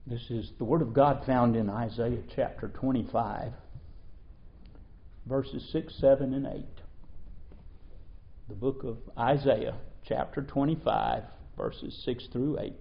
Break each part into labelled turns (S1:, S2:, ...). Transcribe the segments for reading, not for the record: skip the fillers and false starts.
S1: This is the Word of God found in Isaiah chapter 25, verses 6, 7, and 8. The book of Isaiah chapter 25, verses 6 through 8.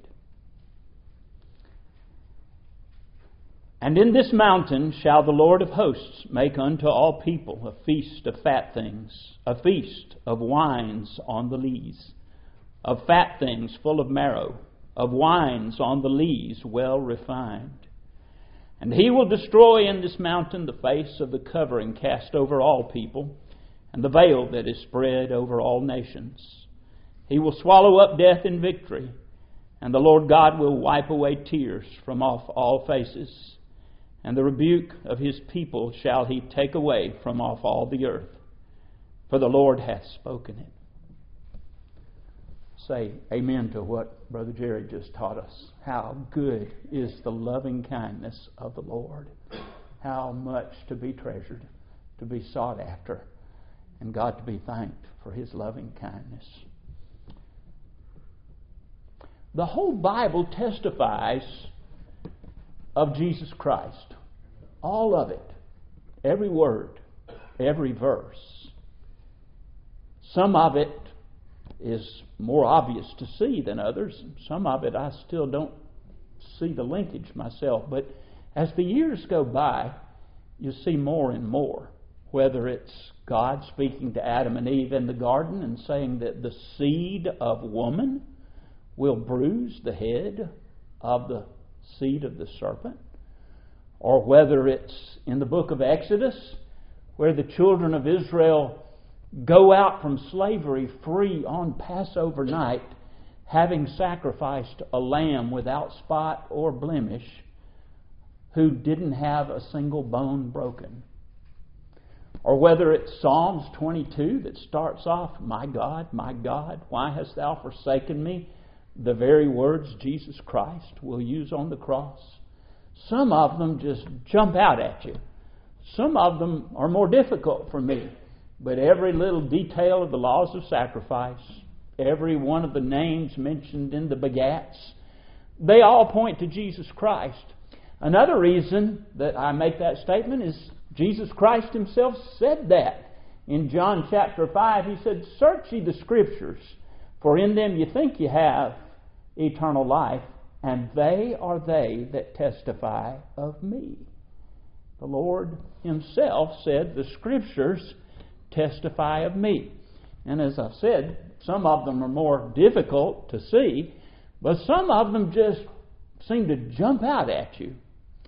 S1: And in this mountain shall the Lord of hosts make unto all people a feast of fat things, a feast of wines on the lees, of fat things full of marrow, of wines on the lees well refined. And he will destroy in this mountain the face of the covering cast over all people, and the veil that is spread over all nations. He will swallow up death in victory, and the Lord God will wipe away tears from off all faces, and the rebuke of his people shall he take away from off all the earth, for the Lord hath spoken it. Say amen to what Brother Jerry just taught us. How good is the loving kindness of the Lord. How much to be treasured, to be sought after, and God to be thanked for his loving kindness. The whole Bible testifies of Jesus Christ. All of it. Every word. Every verse. Some of it is more obvious to see than others. Some of it I still don't see the linkage myself. But as the years go by, you see more and more. Whether it's God speaking to Adam and Eve in the garden and saying that the seed of woman will bruise the head of the seed of the serpent. Or whether it's in the book of Exodus where the children of Israel go out from slavery free on Passover night, having sacrificed a lamb without spot or blemish, who didn't have a single bone broken. Or whether it's Psalms 22 that starts off, my God, why hast thou forsaken me? The very words Jesus Christ will use on the cross. Some of them just jump out at you. Some of them are more difficult for me. But every little detail of the laws of sacrifice, every one of the names mentioned in the begats, they all point to Jesus Christ. Another reason that I make that statement is Jesus Christ himself said that. In John chapter 5, he said, "Search ye the Scriptures, for in them you think you have eternal life, and they are they that testify of me." The Lord himself said, the Scriptures testify of me. And as I've said, some of them are more difficult to see, but some of them just seem to jump out at you.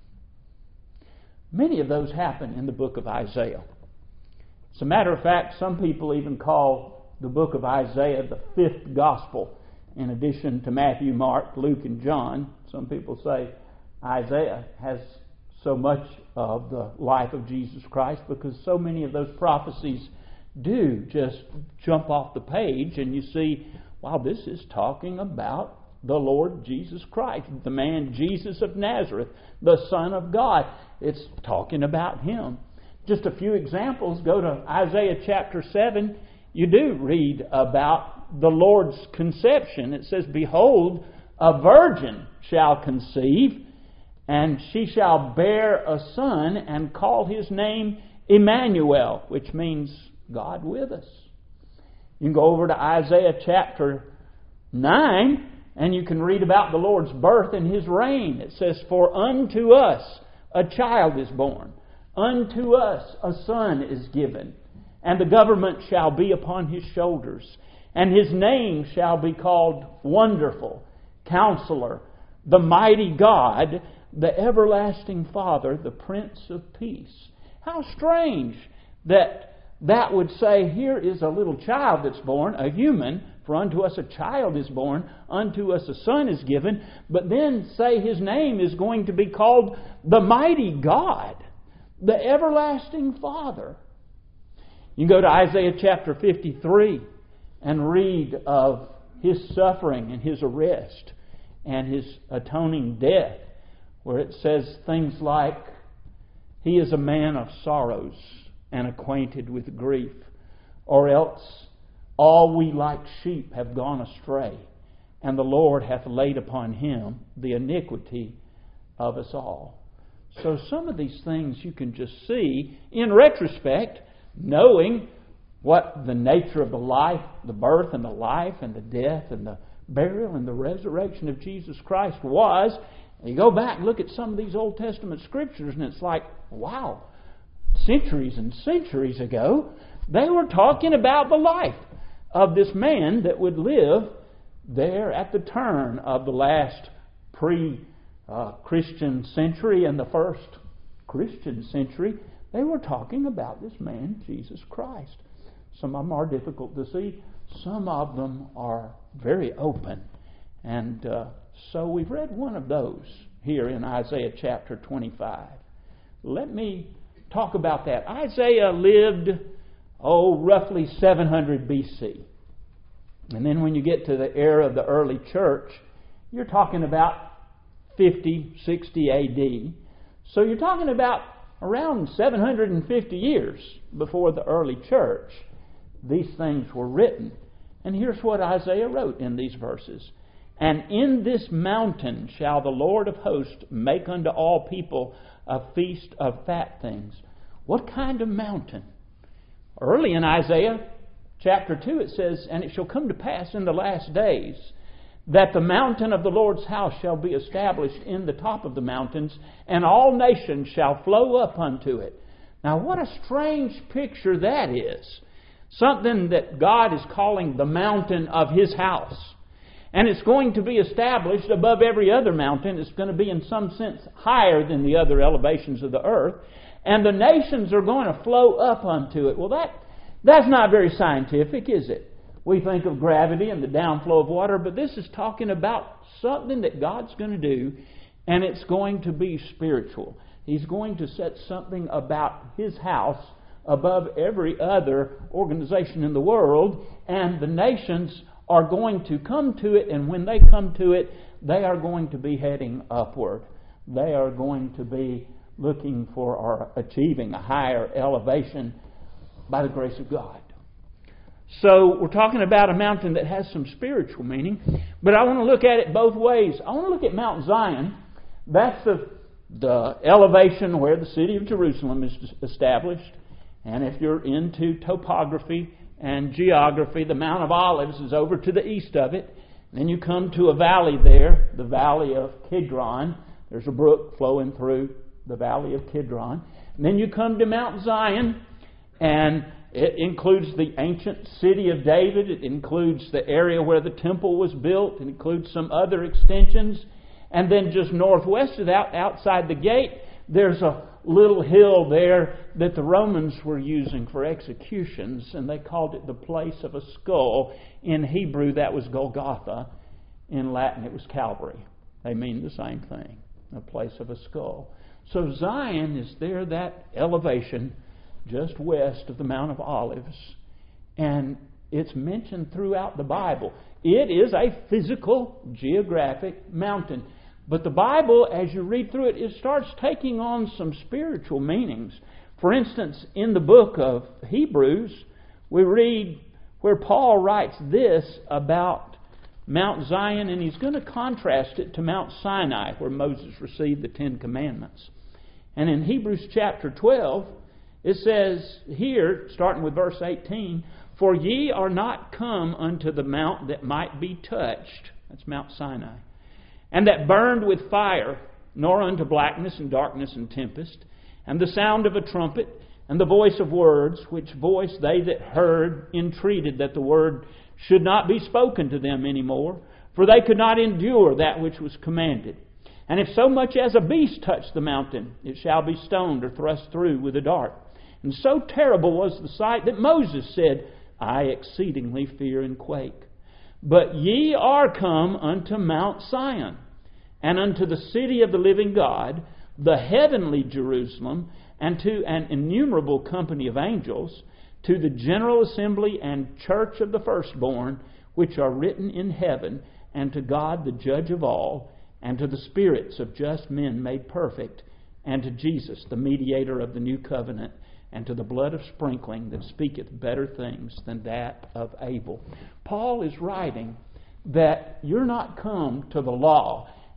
S1: Many of those happen in the book of Isaiah. As a matter of fact, some people even call the book of Isaiah the fifth gospel, in addition to Matthew, Mark, Luke, and John. Some people say Isaiah has so much of the life of Jesus Christ because so many of those prophecies do just jump off the page and you see, wow, this is talking about the Lord Jesus Christ, the man Jesus of Nazareth, the Son of God. It's talking about him. Just a few examples. Go to Isaiah chapter 7. You do read about the Lord's conception. It says, "Behold, a virgin shall conceive, and she shall bear a son, and call his name Emmanuel," which means God with us. You can go over to Isaiah chapter 9, and you can read about the Lord's birth and his reign. It says, "For unto us a child is born, unto us a son is given, and the government shall be upon his shoulders, and his name shall be called Wonderful, Counselor, the Mighty God, the Everlasting Father, the Prince of Peace." How strange that would say, here is a little child that's born, a human, for unto us a child is born, unto us a son is given, but then say his name is going to be called the Mighty God, the Everlasting Father. You can go to Isaiah chapter 53 and read of his suffering and his arrest and his atoning death, where it says things like, "He is a man of sorrows and acquainted with grief," or else, "All we like sheep have gone astray, and the Lord hath laid upon him the iniquity of us all. So some of these things you can just see in retrospect, knowing what the nature of the life, the birth and the life and the death and the burial and the resurrection of Jesus Christ was. And you go back and look at some of these Old Testament scriptures and it's like, wow, centuries and centuries ago, they were talking about the life of this man that would live there at the turn of the last pre-Christian century and the first Christian century. They were talking about this man, Jesus Christ. Some of them are difficult to see. Some of them are very open. And so we've read one of those here in Isaiah chapter 25. Let me talk about that. Isaiah lived, roughly 700 BC. And then when you get to the era of the early church, you're talking about 50, 60 AD. So you're talking about around 750 years before the early church. These things were written. And here's what Isaiah wrote in these verses. And in this mountain shall the Lord of hosts make unto all people a feast of fat things. What kind of mountain? Early in Isaiah chapter 2 it says, and it shall come to pass in the last days that the mountain of the Lord's house shall be established in the top of the mountains, and all nations shall flow up unto it. Now what a strange picture that is. Something that God is calling the mountain of His house. And it's going to be established above every other mountain. It's going to be in some sense higher than the other elevations of the earth. And the nations are going to flow up unto it. Well, that's not very scientific, is it? We think of gravity and the downflow of water, but this is talking about something that God's going to do, and it's going to be spiritual. He's going to set something about His house above every other organization in the world, and the nations are going to come to it, and when they come to it, they are going to be heading upward. They are going to be looking for or achieving a higher elevation by the grace of God. So we're talking about a mountain that has some spiritual meaning, but I want to look at it both ways. I want to look at Mount Zion. That's the elevation where the city of Jerusalem is established. And if you're into topography and geography, the Mount of Olives is over to the east of it. And then you come to a valley there, the valley of Kidron. There's a brook flowing through the valley of Kidron. And then you come to Mount Zion, and it includes the ancient city of David. It includes the area where the temple was built. It includes some other extensions. And then just northwest of that, outside the gate, there's a little hill there that the Romans were using for executions, and they called it the place of a skull. In Hebrew, that was Golgotha. In Latin, it was Calvary. They mean the same thing, a place of a skull. So Zion is there, that elevation just west of the Mount of Olives, and it's mentioned throughout the Bible. It is a physical, geographic mountain. But the Bible, as you read through it, it starts taking on some spiritual meanings. For instance, in the book of Hebrews, we read where Paul writes this about Mount Zion, and he's going to contrast it to Mount Sinai, where Moses received the Ten Commandments. And in Hebrews chapter 12, it says here, starting with verse 18, For ye are not come unto the mount that might be touched. That's Mount Sinai. And that burned with fire, nor unto blackness and darkness and tempest, and the sound of a trumpet, and the voice of words, which voice they that heard entreated that the word should not be spoken to them any more, for they could not endure that which was commanded. And if so much as a beast touch the mountain, it shall be stoned or thrust through with a dart. And so terrible was the sight that Moses said, I exceedingly fear and quake. But ye are come unto Mount Sion, and unto the city of the living God, the heavenly Jerusalem, and to an innumerable company of angels, to the general assembly and church of the firstborn, which are written in heaven, and to God the judge of all, and to the spirits of just men made perfect, and to Jesus, the mediator of the new covenant, and to the blood of sprinkling that speaketh better things than that of Abel. Paul is writing that you're not come to the law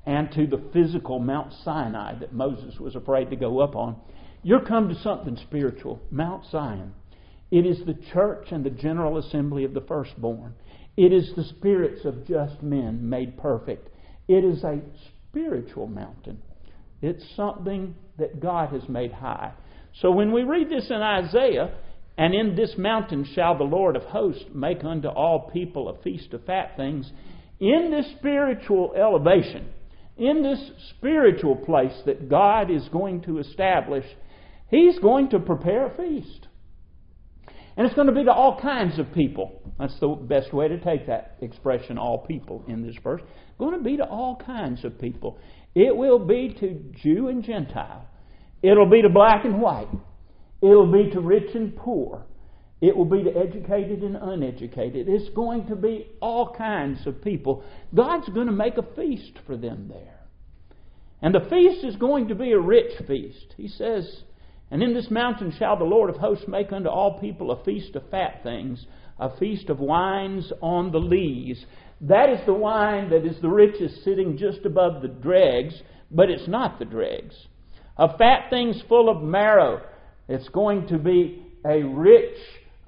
S1: and to the physical Mount Sinai that Moses was afraid to go up on. You're come to something spiritual, Mount Zion. It is the church and the general assembly of the firstborn. It is the spirits of just men made perfect. It is a spiritual mountain. It's something that God has made high. So when we read this in Isaiah, and in this mountain shall the Lord of hosts make unto all people a feast of fat things, in this spiritual elevation, in this spiritual place that God is going to establish, He's going to prepare a feast. And it's going to be to all kinds of people. That's the best way to take that expression, all people, in this verse. It's going to be to all kinds of people. It will be to Jew and Gentile. It'll be to black and white. It'll be to rich and poor. It will be to educated and uneducated. It's going to be all kinds of people. God's going to make a feast for them there. And the feast is going to be a rich feast. He says, and in this mountain shall the Lord of hosts make unto all people a feast of fat things, a feast of wines on the lees. That is the wine that is the richest, sitting just above the dregs, but it's not the dregs. Of fat things full of marrow. It's going to be a rich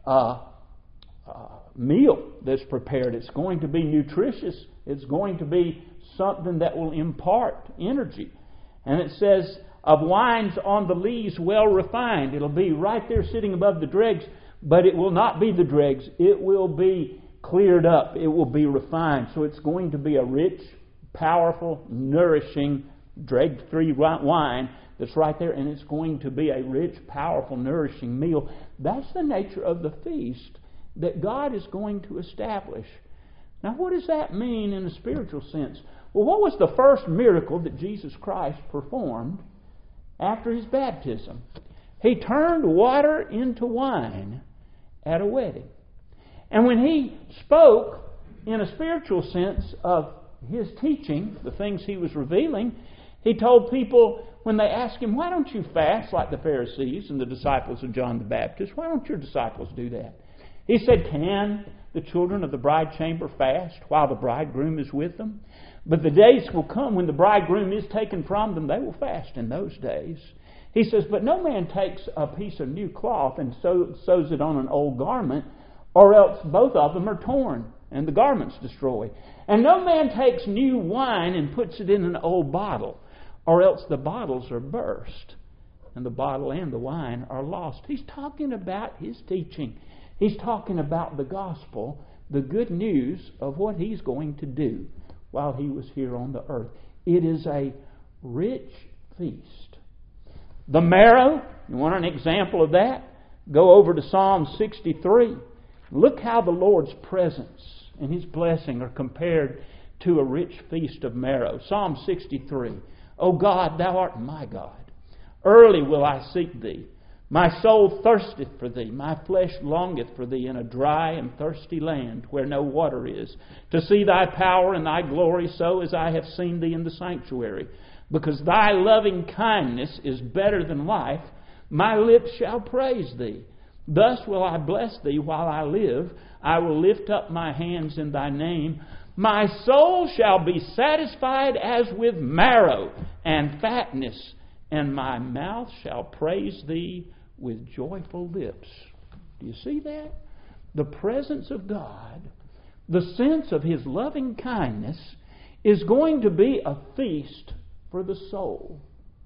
S1: meal that's prepared. It's going to be nutritious. It's going to be something that will impart energy. And it says, of wines on the lees well refined. It'll be right there sitting above the dregs, but it will not be the dregs. It will be cleared up. It will be refined. So it's going to be a rich, powerful, nourishing, dreg-free wine that's right there, and it's going to be a rich, powerful, nourishing meal. That's the nature of the feast that God is going to establish. Now, what does that mean in a spiritual sense? Well, what was the first miracle that Jesus Christ performed after His baptism? He turned water into wine at a wedding. And when He spoke in a spiritual sense of His teaching, the things He was revealing, He told people, when they asked Him, why don't you fast like the Pharisees and the disciples of John the Baptist? Why don't your disciples do that? He said, can the children of the bride chamber fast while the bridegroom is with them? But the days will come when the bridegroom is taken from them, they will fast in those days. He says, but no man takes a piece of new cloth and sews it on an old garment, or else both of them are torn and the garment's destroyed. And no man takes new wine and puts it in an old bottle, or else the bottles are burst, and the bottle and the wine are lost. He's talking about His teaching. He's talking about the gospel, the good news of what He's going to do while He was here on the earth. It is a rich feast. The marrow, you want an example of that? Go over to Psalm 63. Look how the Lord's presence and His blessing are compared to a rich feast of marrow. Psalm 63. O God, Thou art my God. Early will I seek Thee. My soul thirsteth for Thee. My flesh longeth for Thee in a dry and thirsty land where no water is, to see Thy power and Thy glory, so as I have seen Thee in the sanctuary. Because Thy loving kindness is better than life, my lips shall praise Thee. Thus will I bless Thee while I live. I will lift up my hands in Thy name. My soul shall be satisfied as with marrow and fatness, and my mouth shall praise Thee with joyful lips. Do you see that? The presence of God, the sense of His loving kindness, is going to be a feast for the soul.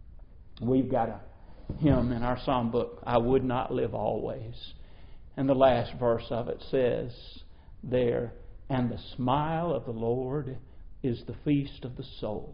S1: We've got a hymn in our psalm book, I Would Not Live Always. And the last verse of it says there, and the smile of the Lord is the feast of the soul.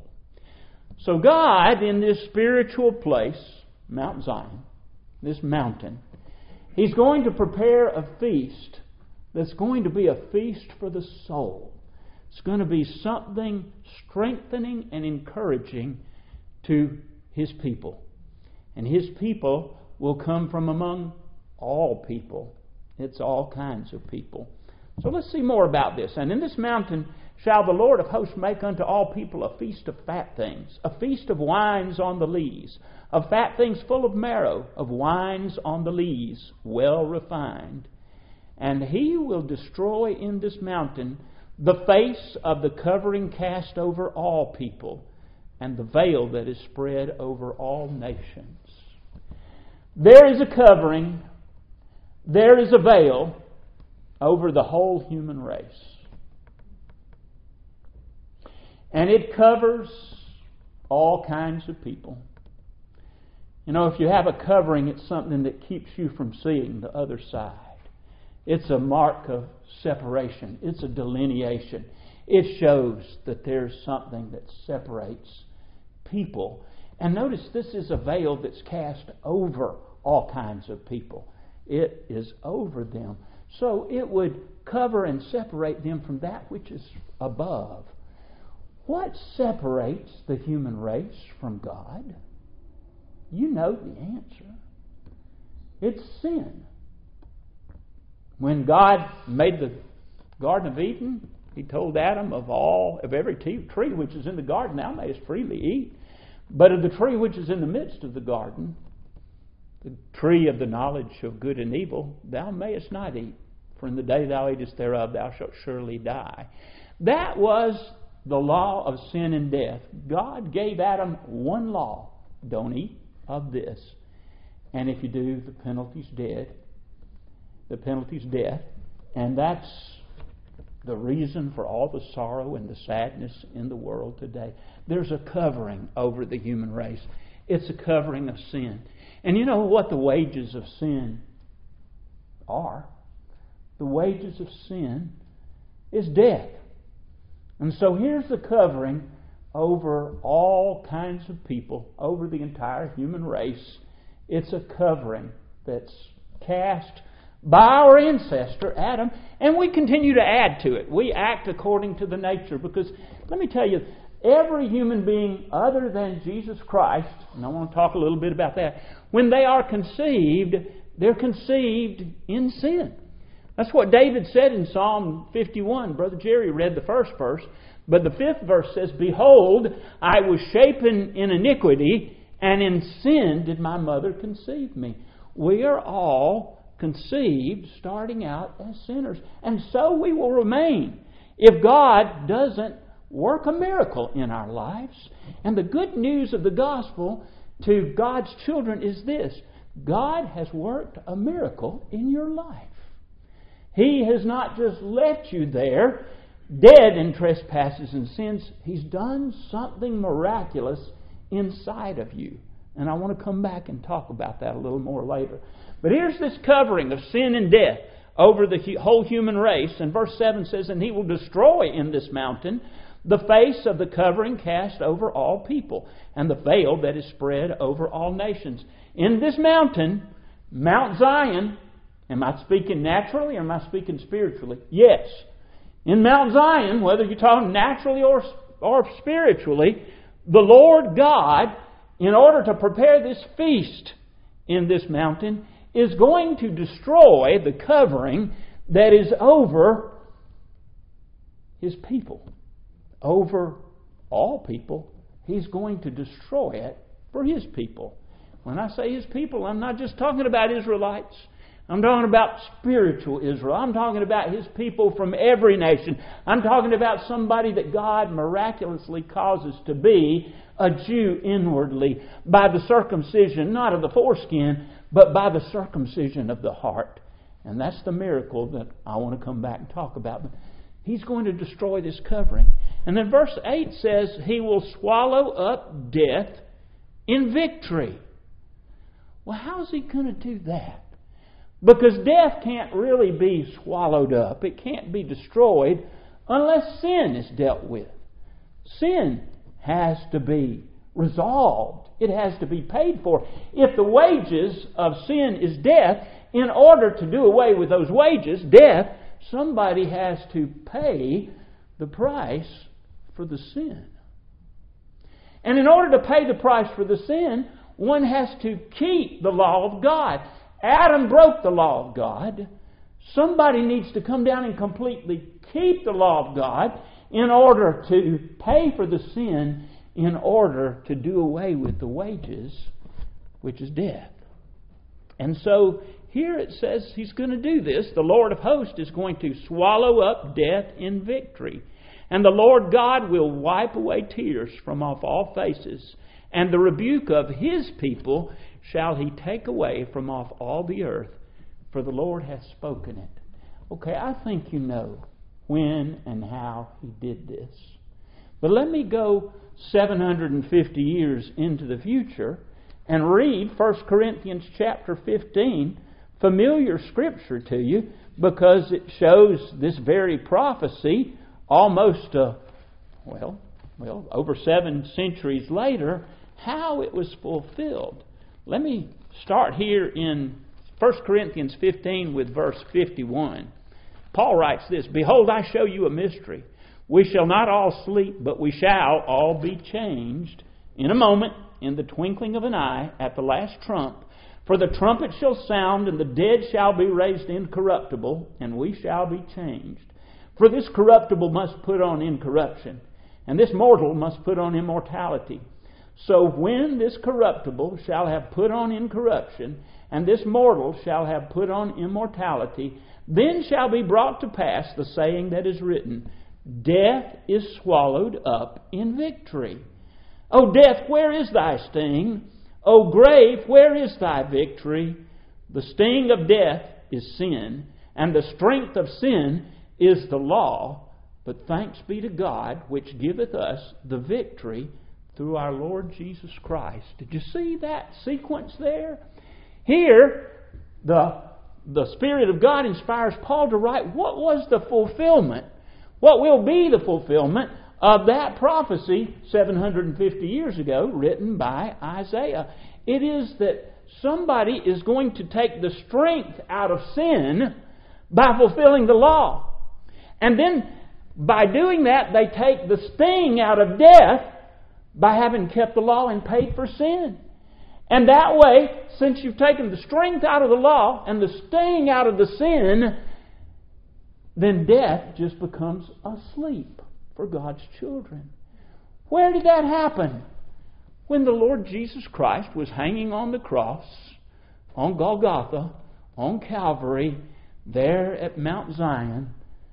S1: So God, in this spiritual place, Mount Zion, this mountain, He's going to prepare a feast that's going to be a feast for the soul. It's going to be something strengthening and encouraging to His people. And His people will come from among all people. It's all kinds of people. So let's see more about this. And in this mountain shall the Lord of hosts make unto all people a feast of fat things, a feast of wines on the lees, of fat things full of marrow, of wines on the lees, well refined. And He will destroy in this mountain the face of the covering cast over all people, and the veil that is spread over all nations. There is a covering, there is a veil over the whole human race. And it covers all kinds of people. You know, if you have a covering, it's something that keeps you from seeing the other side. It's a mark of separation. It's a delineation. It shows that there's something that separates people. And notice this is a veil that's cast over all kinds of people. It is over them. So it would cover and separate them from that which is above. What separates the human race from God? You know the answer. It's sin. When God made the Garden of Eden, He told Adam of every tree which is in the garden thou mayest freely eat, but of the tree which is in the midst of the garden, the tree of the knowledge of good and evil, thou mayest not eat, for in the day thou eatest thereof thou shalt surely die. That was the law of sin and death. God gave Adam one law: don't eat of this. And if you do, the penalty's dead. The penalty's death. And that's the reason for all the sorrow and the sadness in the world today. There's a covering over the human race. It's a covering of sin. And you know what the wages of sin are? The wages of sin is death. And so here's the covering over all kinds of people, over the entire human race. It's a covering that's cast by our ancestor, Adam, and we continue to add to it. We act according to the nature, because let me tell you, every human being other than Jesus Christ, and I want to talk a little bit about that, when they are conceived, they're conceived in sin. That's what David said in Psalm 51. Brother Jerry read the first verse, but the fifth verse says, "Behold, I was shapen in iniquity, and in sin did my mother conceive me." We are all conceived starting out as sinners, and so we will remain if God doesn't work a miracle in our lives. And the good news of the gospel to God's children is this: God has worked a miracle in your life. He has not just left you there dead in trespasses and sins. He's done something miraculous inside of you. And I want to come back and talk about that a little more later. But here's this covering of sin and death over the whole human race. And verse 7 says, "And He will destroy in this mountain the face of the covering cast over all people, and the veil that is spread over all nations." In this mountain, Mount Zion, am I speaking naturally or am I speaking spiritually? Yes. In Mount Zion, whether you're talking naturally or spiritually, the Lord God, in order to prepare this feast in this mountain, is going to destroy the covering that is over His people. Over all people, He's going to destroy it for His people. When I say His people, I'm not just talking about Israelites. I'm talking about spiritual Israel. I'm talking about His people from every nation. I'm talking about somebody that God miraculously causes to be a Jew inwardly by the circumcision, not of the foreskin, but by the circumcision of the heart. And that's the miracle that I want to come back and talk about. But He's going to destroy this covering. And then verse 8 says, He will swallow up death in victory. Well, how is He going to do that? Because death can't really be swallowed up. It can't be destroyed unless sin is dealt with. Sin has to be resolved. It has to be paid for. If the wages of sin is death, in order to do away with those wages, death, somebody has to pay the price for the sin. And in order to pay the price for the sin, one has to keep the law of God. Adam broke the law of God. Somebody needs to come down and completely keep the law of God in order to pay for the sin, in order to do away with the wages, which is death. And so here it says He's going to do this. The Lord of hosts is going to swallow up death in victory. And the Lord God will wipe away tears from off all faces, and the rebuke of His people shall He take away from off all the earth, for the Lord hath spoken it. Okay, I think you know when and how He did this. But let me go 750 years into the future and read 1 Corinthians chapter 15, familiar scripture to you, because it shows this very prophecy almost, over 7 centuries later, how it was fulfilled. Let me start here in 1 Corinthians 15 with verse 51. Paul writes this, "Behold, I show you a mystery. We shall not all sleep, but we shall all be changed in a moment, in the twinkling of an eye, at the last trump. For the trumpet shall sound, and the dead shall be raised incorruptible, and we shall be changed. For this corruptible must put on incorruption, and this mortal must put on immortality. So when this corruptible shall have put on incorruption, and this mortal shall have put on immortality, then shall be brought to pass the saying that is written, Death is swallowed up in victory. O death, where is thy sting? O grave, where is thy victory? The sting of death is sin, and the strength of sin is the law. But thanks be to God, which giveth us the victory through our Lord Jesus Christ." Did you see that sequence there? Here, the Spirit of God inspires Paul to write what was the fulfillment, what will be the fulfillment of that prophecy 750 years ago written by Isaiah. It is that somebody is going to take the strength out of sin by fulfilling the law. And then by doing that, they take the sting out of death by having kept the law and paid for sin. And that way, since you've taken the strength out of the law and the sting out of the sin, then death just becomes asleep for God's children. Where did that happen? When the Lord Jesus Christ was hanging on the cross, on Golgotha, on Calvary, there at Mount Zion,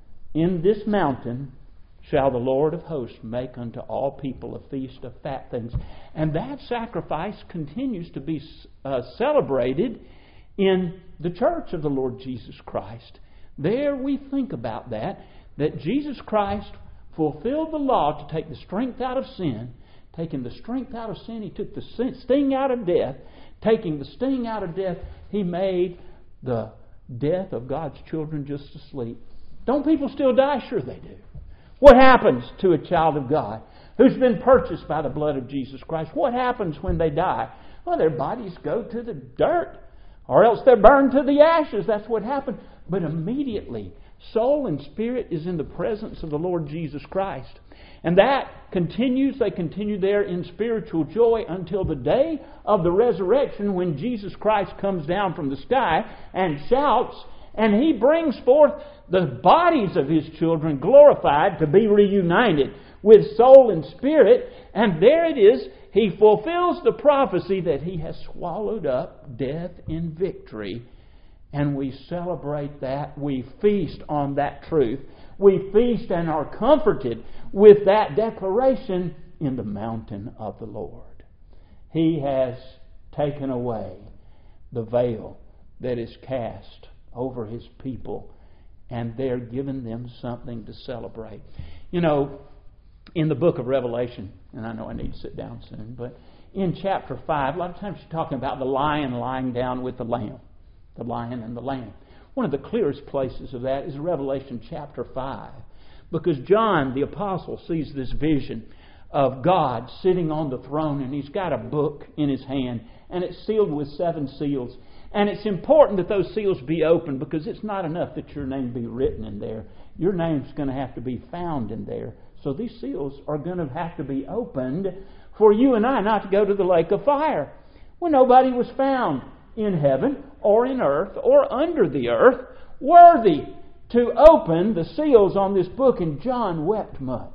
S1: in this mountain shall the Lord of hosts make unto all people a feast of fat things. And that sacrifice continues to be celebrated in the church of the Lord Jesus Christ. There we think about that Jesus Christ fulfilled the law to take the strength out of sin. Taking the strength out of sin, He took the sting out of death. Taking the sting out of death, He made the death of God's children just asleep. Don't people still die? Sure they do. What happens to a child of God who's been purchased by the blood of Jesus Christ? What happens when they die? Well, their bodies go to the dirt, or else they're burned to the ashes. That's what happened. But immediately, soul and spirit is in the presence of the Lord Jesus Christ. And that continues. They continue there in spiritual joy until the day of the resurrection, when Jesus Christ comes down from the sky and shouts, and He brings forth the bodies of His children glorified to be reunited with soul and spirit. And there it is. He fulfills the prophecy that He has swallowed up death in victory. And we celebrate that. We feast on that truth. We feast and are comforted with that declaration in the mountain of the Lord. He has taken away the veil that is cast over His people, and they're giving them something to celebrate. You know, in the book of Revelation, and I know I need to sit down soon, but in chapter 5, a lot of times you're talking about the lion lying down with the lamb. The lion and the lamb. One of the clearest places of that is Revelation chapter 5. Because John the Apostle sees this vision of God sitting on the throne, and he's got a book in his hand, and it's sealed with 7 seals. And it's important that those seals be opened, because it's not enough that your name be written in there. Your name's going to have to be found in there. So these seals are going to have to be opened for you and I not to go to the lake of fire. Well, nobody was found in heaven or in earth or under the earth worthy to open the seals on this book. And John wept much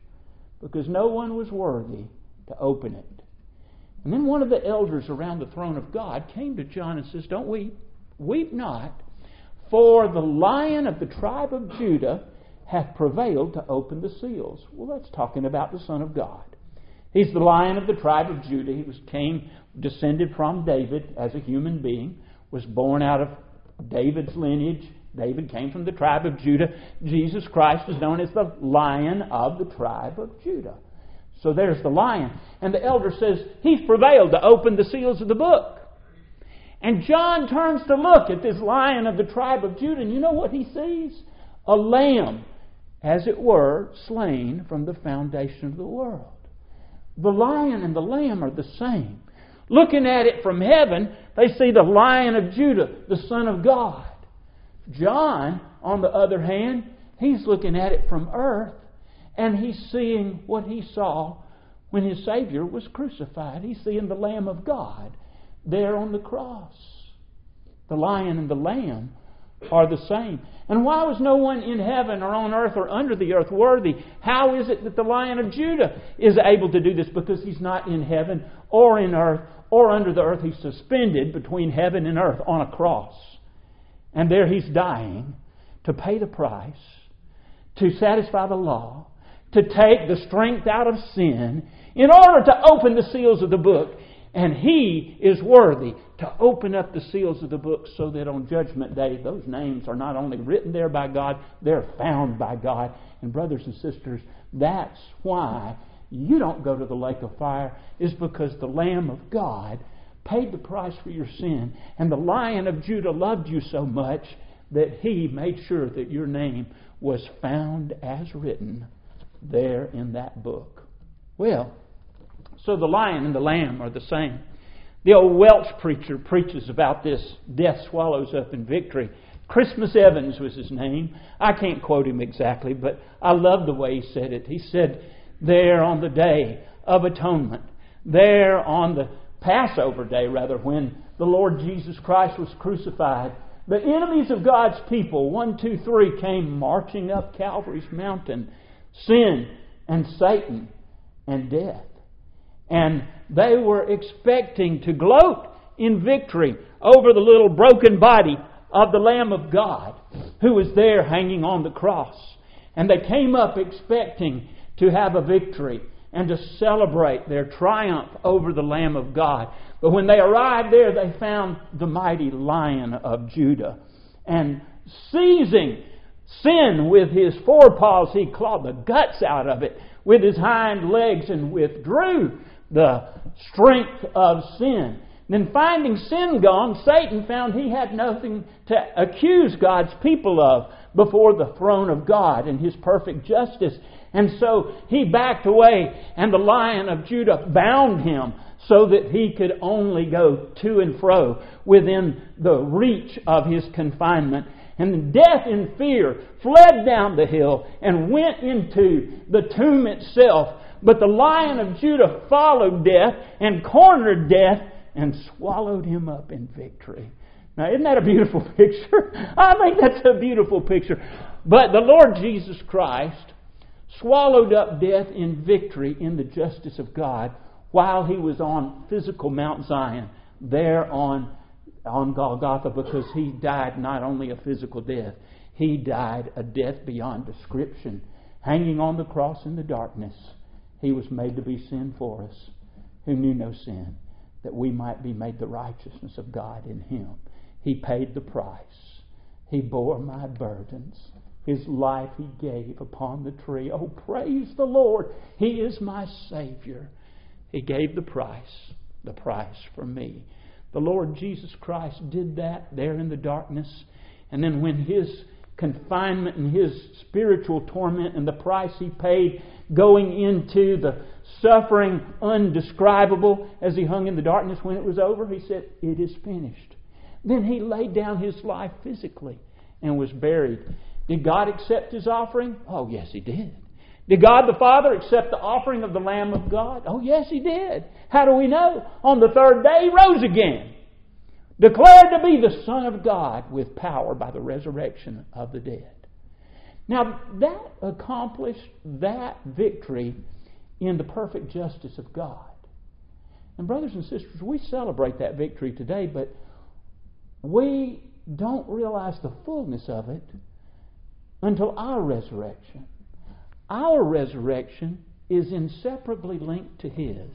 S1: because no one was worthy to open it. And then one of the elders around the throne of God came to John and says, "Don't weep. Weep not, for the Lion of the tribe of Judah hath prevailed to open the seals. Well, that's talking about the Son of God. He's the Lion of the tribe of Judah. He descended from David as a human being, was born out of David's lineage. David came from the tribe of Judah. Jesus Christ is known as the Lion of the tribe of Judah. So there's the Lion. And the elder says, He's prevailed to open the seals of the book. And John turns to look at this Lion of the tribe of Judah, and you know what he sees? A lamb, as it were, slain from the foundation of the world. The lion and the lamb are the same. Looking at it from heaven, they see the Lion of Judah, the Son of God. John, on the other hand, he's looking at it from earth, and he's seeing what he saw when his Savior was crucified. He's seeing the Lamb of God there on the cross. The lion and the lamb are the same. And why was no one in heaven or on earth or under the earth worthy? How is it that the Lion of Judah is able to do this? Because he's not in heaven or in earth or under the earth. He's suspended between heaven and earth on a cross. And there he's dying to pay the price, to satisfy the law, to take the strength out of sin in order to open the seals of the book. And He is worthy to open up the seals of the book so that on Judgment Day, those names are not only written there by God, they're found by God. And brothers and sisters, that's why you don't go to the lake of fire, is because the Lamb of God paid the price for your sin. And the Lion of Judah loved you so much that He made sure that your name was found as written there in that book. Well, so the lion and the lamb are the same. The old Welsh preacher preaches about this, death swallows up in victory. Christmas Evans was his name. I can't quote him exactly, but I love the way he said it. He said, there on the Day of Atonement, there on the Passover Day, rather, when the Lord Jesus Christ was crucified, the enemies of God's people, 1, 2, 3, came marching up Calvary's mountain. Sin and Satan and death. And they were expecting to gloat in victory over the little broken body of the Lamb of God who was there hanging on the cross. And they came up expecting to have a victory and to celebrate their triumph over the Lamb of God. But when they arrived there, they found the mighty Lion of Judah. And seizing sin with his forepaws, he clawed the guts out of it with his hind legs and withdrew the strength of sin. Then finding sin gone, Satan found he had nothing to accuse God's people of before the throne of God and His perfect justice. And so he backed away, and the Lion of Judah bound him so that he could only go to and fro within the reach of his confinement. And death in fear fled down the hill and went into the tomb itself. But the Lion of Judah followed death and cornered death and swallowed him up in victory. Now, isn't that a beautiful picture? I think that's a beautiful picture. But the Lord Jesus Christ swallowed up death in victory in the justice of God while He was on physical Mount Zion, there on Golgotha, because He died not only a physical death, He died a death beyond description. Hanging on the cross in the darkness, He was made to be sin for us, who knew no sin, that we might be made the righteousness of God in Him. He paid the price. He bore my burdens. His life He gave upon the tree. Oh, praise the Lord. He is my Savior. He gave the price for me. The Lord Jesus Christ did that there in the darkness. And then when His confinement and His spiritual torment and the price He paid going into the suffering undescribable as He hung in the darkness, when it was over, He said, it is finished. Then He laid down His life physically and was buried. Did God accept His offering? Oh, yes, He did. Did God the Father accept the offering of the Lamb of God? Oh, yes, He did. How do we know? On the third day, He rose again, declared to be the Son of God with power by the resurrection of the dead. Now, that accomplished that victory in the perfect justice of God. And brothers and sisters, we celebrate that victory today, but we don't realize the fullness of it until our resurrection. Our resurrection is inseparably linked to His.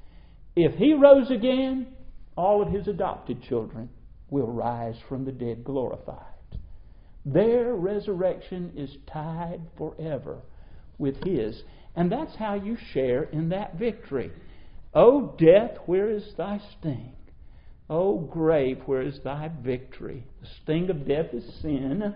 S1: If He rose again, all of His adopted children will rise from the dead glorified. Their resurrection is tied forever with His. And that's how you share in that victory. O death, where is thy sting? O grave, where is thy victory? The sting of death is sin,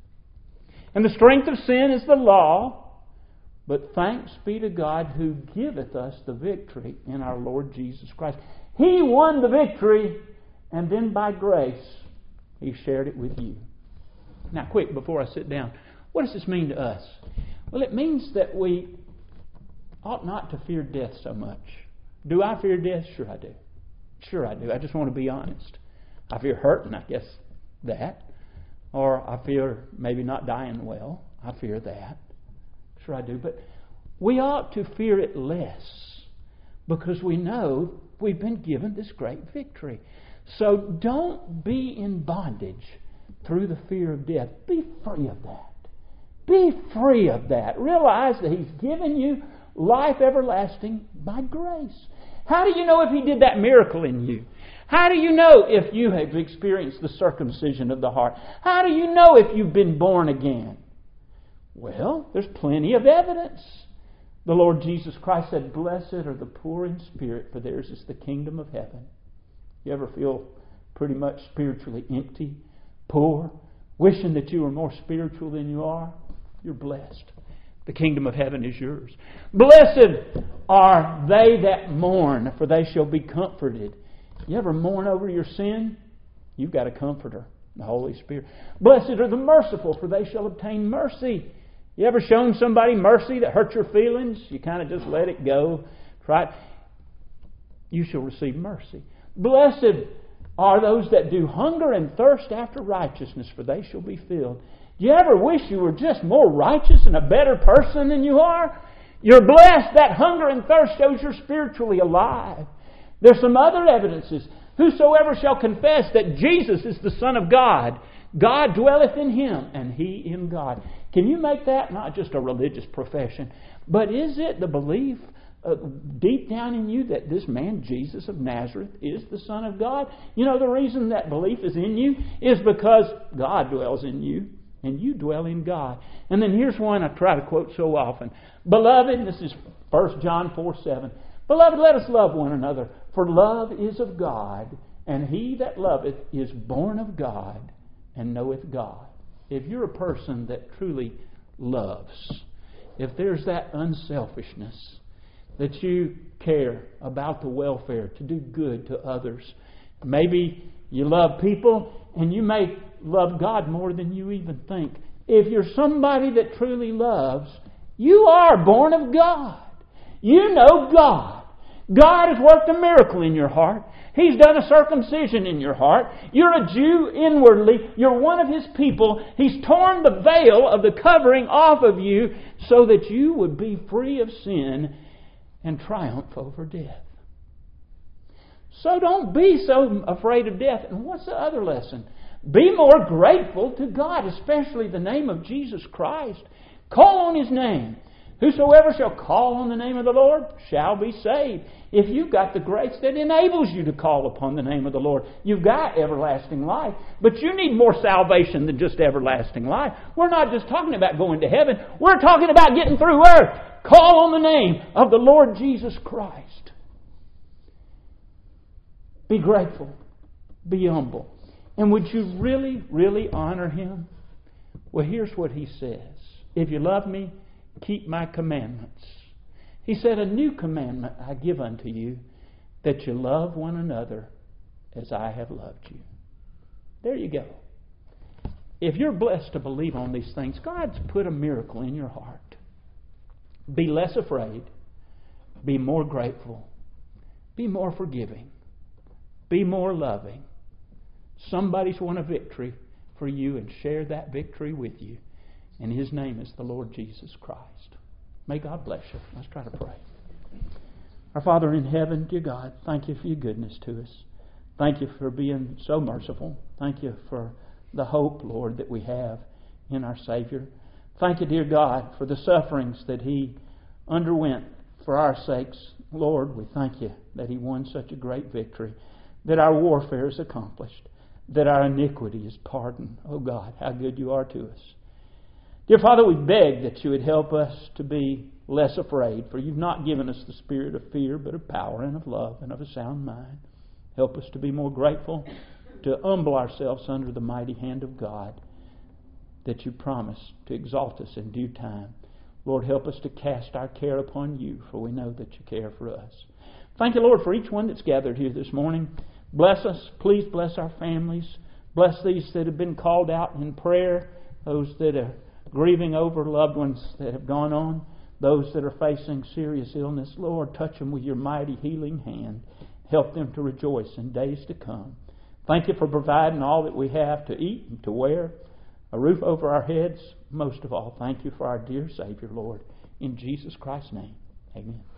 S1: and the strength of sin is the law. But thanks be to God who giveth us the victory in our Lord Jesus Christ. He won the victory, and then by grace He shared it with you. Now quick, before I sit down, what does this mean to us? Well, it means that we ought not to fear death so much. Do I fear death? Sure I do. Sure I do. I just want to be honest. I fear hurting, I guess, that. Or I fear maybe not dying well. I fear that. Sure I do. But we ought to fear it less because we know we've been given this great victory. So don't be in bondage through the fear of death. Be free of that. Be free of that. Realize that He's given you life everlasting by grace. How do you know if He did that miracle in you? How do you know if you have experienced the circumcision of the heart? How do you know if you've been born again? Well, there's plenty of evidence. The Lord Jesus Christ said, "Blessed are the poor in spirit, for theirs is the kingdom of heaven." You ever feel pretty much spiritually empty, poor, wishing that you were more spiritual than you are? You're blessed. The kingdom of heaven is yours. Blessed are they that mourn, for they shall be comforted. You ever mourn over your sin? You've got a comforter, the Holy Spirit. Blessed are the merciful, for they shall obtain mercy. You ever shown somebody mercy that hurt your feelings? You kind of just let it go. Right? You shall receive mercy. Blessed are those that do hunger and thirst after righteousness, for they shall be filled. Do you ever wish you were just more righteous and a better person than you are? You're blessed. That hunger and thirst shows you're spiritually alive. There's some other evidences. Whosoever shall confess that Jesus is the Son of God, God dwelleth in Him, and He in God. Can you make that not just a religious profession, but is it the belief deep down in you that this man, Jesus of Nazareth, is the Son of God? You know, the reason that belief is in you is because God dwells in you, and you dwell in God. And then here's one I try to quote so often. Beloved, this is 1 John 4:7. Beloved, let us love one another, for love is of God, and he that loveth is born of God and knoweth God. If you're a person that truly loves, if there's that unselfishness, that you care about the welfare, to do good to others, maybe you love people, and you may love God more than you even think. If you're somebody that truly loves, you are born of God. You know God. God has worked a miracle in your heart. He's done a circumcision in your heart. You're a Jew inwardly. You're one of His people. He's torn the veil of the covering off of you so that you would be free of sin and triumph over death. So don't be so afraid of death. And what's the other lesson? Be more grateful to God, especially the name of Jesus Christ. Call on His name. Whosoever shall call on the name of the Lord shall be saved. If you've got the grace that enables you to call upon the name of the Lord, you've got everlasting life. But you need more salvation than just everlasting life. We're not just talking about going to heaven. We're talking about getting through earth. Call on the name of the Lord Jesus Christ. Be grateful. Be humble. And would you really, really honor Him? Well, here's what He says. If you love me, keep my commandments. He said, a new commandment I give unto you, that you love one another as I have loved you. There you go. If you're blessed to believe on these things, God's put a miracle in your heart. Be less afraid. Be more grateful. Be more forgiving. Be more loving. Somebody's won a victory for you and share that victory with you. And His name is the Lord Jesus Christ. May God bless you. Let's try to pray. Our Father in heaven, dear God, thank you for your goodness to us. Thank you for being so merciful. Thank you for the hope, Lord, that we have in our Savior. Thank you, dear God, for the sufferings that He underwent for our sakes. Lord, we thank you that He won such a great victory, that our warfare is accomplished, that our iniquity is pardoned. Oh God, how good You are to us. Dear Father, we beg that You would help us to be less afraid, for You've not given us the spirit of fear, but of power and of love and of a sound mind. Help us to be more grateful, to humble ourselves under the mighty hand of God, that You promise to exalt us in due time. Lord, help us to cast our care upon You, for we know that You care for us. Thank You, Lord, for each one that's gathered here this morning. Bless us. Please bless our families. Bless these that have been called out in prayer, those that are grieving over loved ones that have gone on, those that are facing serious illness. Lord, touch them with Your mighty healing hand. Help them to rejoice in days to come. Thank You for providing all that we have to eat and to wear, a roof over our heads. Most of all, thank You for our dear Savior, Lord. In Jesus Christ's name, amen.